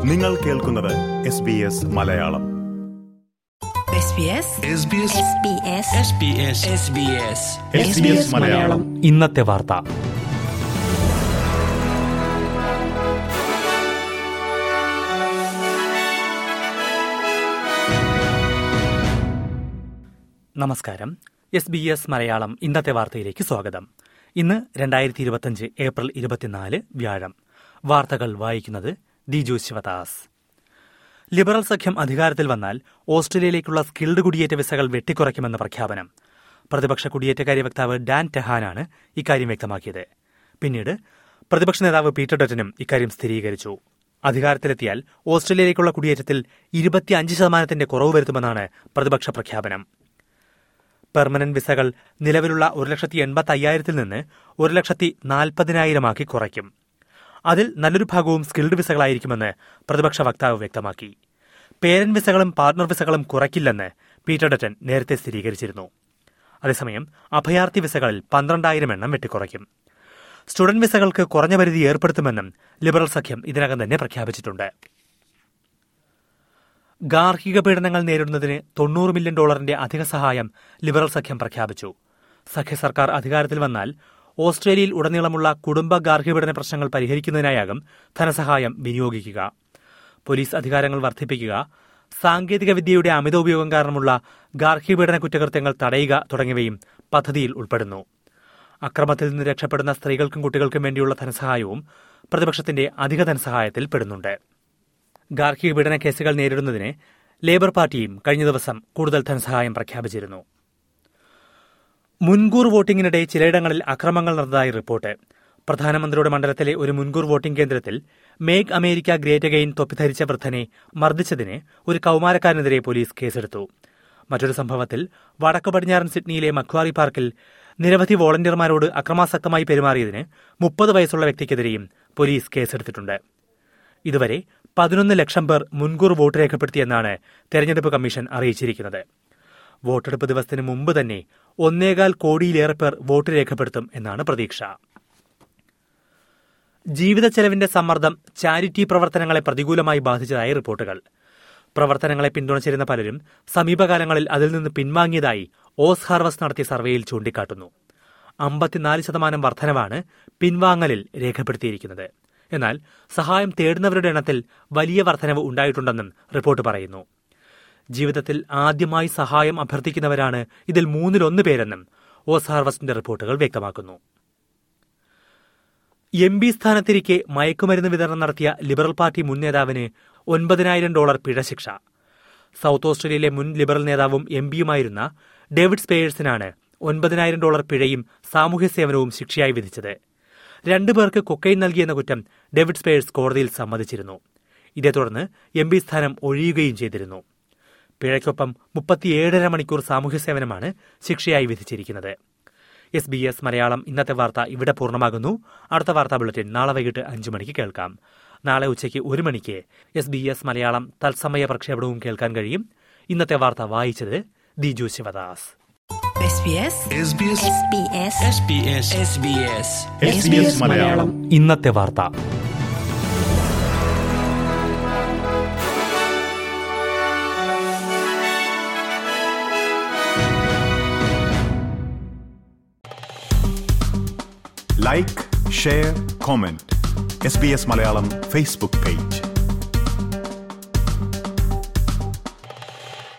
നിങ്ങൾ കേൾക്കുന്നത് SBS മലയാളം. ഇന്നത്തെ വാർത്ത. നമസ്കാരം. SBS മലയാളം ഇന്നത്തെ വാർത്തയിലേക്ക് സ്വാഗതം. ഇന്ന് 2025 ഏപ്രിൽ 24 വ്യാഴം. വാർത്തകൾ വായിക്കുന്നത് ദിജു ശിവദാസ്. ലിബറൽ സഖ്യം അധികാരത്തിൽ വന്നാൽ ഓസ്ട്രേലിയയിലേക്കുള്ള സ്കിൽഡ് കുടിയേറ്റ വിസകൾ വെട്ടിക്കുറയ്ക്കുമെന്ന പ്രഖ്യാപനം. പ്രതിപക്ഷ കുടിയേറ്റകാര്യ വക്താവ് ഡാൻ ടെഹാനാണ് ഇക്കാര്യം വ്യക്തമാക്കിയത്. പിന്നീട് പ്രതിപക്ഷ നേതാവ് പീറ്റർ ഡറ്റനും ഇക്കാര്യം സ്ഥിരീകരിച്ചു. അധികാരത്തിലെത്തിയാൽ ഓസ്ട്രേലിയയിലേക്കുള്ള കുടിയേറ്റത്തിൽ 25% കുറവ് വരുത്തുമെന്നാണ് പ്രതിപക്ഷ പ്രഖ്യാപനം. പെർമനന്റ് വിസകൾ നിലവിലുള്ള 1,85,000 നിന്ന് 1,40,000 കുറയ്ക്കും. അതിൽ നല്ലൊരു ഭാഗവും സ്കിൽഡ് വിസകളായിരിക്കുമെന്ന് പ്രതിപക്ഷ വക്താവ് വ്യക്തമാക്കി. പേരന്റ് വിസകളും പാർട്ണർ വിസകളും കുറയ്ക്കില്ലെന്ന് പീറ്റർ ഡറ്റൻ നേരത്തെ സ്ഥിരീകരിച്ചിരുന്നു. അതേസമയം അഭയാർത്ഥി വിസകളിൽ 12,000 വെട്ടിക്കുറയ്ക്കും. സ്റ്റുഡന്റ് വിസകൾക്ക് കുറഞ്ഞ പരിധി ഏർപ്പെടുത്തുമെന്നും ലിബറൽ സഖ്യം ഇതിനകം തന്നെ പ്രഖ്യാപിച്ചിട്ടുണ്ട്. ഗാർഹിക പീഡനങ്ങൾ നേരിടുന്നതിന് $90 മില്യൺ അധിക സഹായം ലിബറൽ സഖ്യം പ്രഖ്യാപിച്ചു. സഖ്യ സർക്കാർ അധികാരത്തിൽ വന്നാൽ ഓസ്ട്രേലിയയിൽ ഉടനീളമുള്ള കുടുംബ ഗാർഹികപീഡന പ്രശ്നങ്ങൾ പരിഹരിക്കുന്നതിനായാകും ധനസഹായം വിനിയോഗിക്കുക. പോലീസ് അധികാരങ്ങൾ വർദ്ധിപ്പിക്കുക, സാങ്കേതിക വിദ്യയുടെ അമിത ഉപയോഗം കാരണമുള്ള ഗാർഹികപീഡന കുറ്റകൃത്യങ്ങൾ തടയുക തുടങ്ങിയവയും പദ്ധതിയിൽ ഉൾപ്പെടുന്നു. അക്രമത്തിൽ നിന്ന് രക്ഷപ്പെടുന്ന സ്ത്രീകൾക്കും കുട്ടികൾക്കും വേണ്ടിയുള്ള ധനസഹായവും പ്രതിപക്ഷത്തിന്റെ അധിക ധനസഹായത്തിൽ പെടുന്നുണ്ട്. ഗാർഹിക പീഡന കേസുകൾ നേരിടുന്നതിന് ലേബർ പാർട്ടിയും കഴിഞ്ഞ ദിവസം കൂടുതൽ ധനസഹായം പ്രഖ്യാപിച്ചിരുന്നു. മുൻകൂർ വോട്ടിംഗിനിടെ ചിലയിടങ്ങളിൽ അക്രമങ്ങൾ നടന്നതായി റിപ്പോർട്ട്. പ്രധാനമന്ത്രിയുടെ മണ്ഡലത്തിലെ ഒരു മുൻകൂർ വോട്ടിംഗ് കേന്ദ്രത്തിൽ മേക്ക് അമേരിക്ക ഗ്രേറ്റ് അഗെയിൻ തൊപ്പിധരിച്ച വൃദ്ധനെ മർദ്ദിച്ചതിന് ഒരു കൌമാരക്കാരനെതിരെ പോലീസ് കേസെടുത്തു. മറ്റൊരു സംഭവത്തിൽ വടക്കു പടിഞ്ഞാറൻ സിഡ്നിയിലെ മക്വാറി പാർക്കിൽ നിരവധി വോളണ്ടിയർമാരോട് അക്രമാസക്തമായി പെരുമാറിയതിന് 30 വയസ്സുള്ള വ്യക്തിക്കെതിരെയും പോലീസ് കേസെടുത്തിട്ടുണ്ട്. ഇതുവരെ 11 ലക്ഷം പേർ മുൻകൂർ വോട്ട് രേഖപ്പെടുത്തിയെന്നാണ് തെരഞ്ഞെടുപ്പ് കമ്മീഷൻ അറിയിച്ചിരിക്കുന്നത്. വോട്ടെടുപ്പ് ദിവസത്തിന് മുമ്പ് തന്നെ 1.25 കോടിയിലേറെ പേർ വോട്ട് രേഖപ്പെടുത്തും എന്നാണ് പ്രതീക്ഷ. ജീവിത ചെലവിന്റെ സമ്മർദ്ദം ചാരിറ്റി പ്രവർത്തനങ്ങളെ പ്രതികൂലമായി ബാധിച്ചതായി റിപ്പോർട്ടുകൾ. പ്രവർത്തനങ്ങളെ പിന്തുണച്ചിരുന്ന പലരും സമീപകാലങ്ങളിൽ അതിൽ നിന്ന് പിൻവാങ്ങിയതായി ഓസ് ഹാർവസ്റ്റ് നടത്തിയ സർവേയിൽ ചൂണ്ടിക്കാട്ടുന്നു. 54% വർധനവാണ് പിൻവാങ്ങലിൽ രേഖപ്പെടുത്തിയിരിക്കുന്നത്. എന്നാൽ സഹായം തേടുന്നവരുടെ എണ്ണത്തിൽ വലിയ വർധനവ് ഉണ്ടായിട്ടുണ്ടെന്നും റിപ്പോർട്ട് പറയുന്നു. ജീവിതത്തിൽ ആദ്യമായി സഹായം അഭ്യർത്ഥിക്കുന്നവരാണ് ഇതിൽ 1/3 പേരെന്നും ഓസ് ഹാർവസ്റ്റിന്റെ റിപ്പോർട്ടുകൾ വ്യക്തമാക്കുന്നു. MP സ്ഥാനത്തിരിക്കെ മയക്കുമരുന്ന് വിതരണം നടത്തിയ ലിബറൽ പാർട്ടി മുൻ നേതാവിന് $9,000 പിഴ ശിക്ഷ. സൌത്ത് ഓസ്ട്രേലിയയിലെ മുൻ ലിബറൽ നേതാവും MPയുമായിരുന്ന ഡേവിഡ് സ്പേയേഴ്സിനാണ് $9,000 പിഴയും സാമൂഹ്യ സേവനവും ശിക്ഷയായി വിധിച്ചത്. 2 പേർക്ക് കൊക്കൈൻ നൽകിയെന്ന കുറ്റം ഡേവിഡ് സ്പേയേഴ്സ് കോടതിയിൽ സമ്മതിച്ചിരുന്നു. ഇതേ തുടർന്ന് MP സ്ഥാനം ഒഴിയുകയും ചെയ്തിരുന്നു. പിഴയ്ക്കൊപ്പം 37.5 മണിക്കൂർ സാമൂഹ്യ സേവനമാണ് ശിക്ഷയായി വിധിച്ചിരിക്കുന്നത്. SBS മലയാളം ഇന്നത്തെ വാർത്ത ഇവിടെ പൂർണ്ണമാകുന്നു. അടുത്ത വാർത്താ ബുള്ളറ്റിൻ നാളെ വൈകിട്ട് 5 മണിക്ക് കേൾക്കാം. നാളെ ഉച്ചയ്ക്ക് 1 മണിക്ക് SBS മലയാളം തത്സമയ പ്രക്ഷേപണവും കേൾക്കാൻ കഴിയും. ഇന്നത്തെ വാർത്ത വായിച്ചത് ദിജു ശിവദാസ്. ഇന്നത്തെ വാർത്ത. Like, share, comment. SBS Malayalam Facebook page.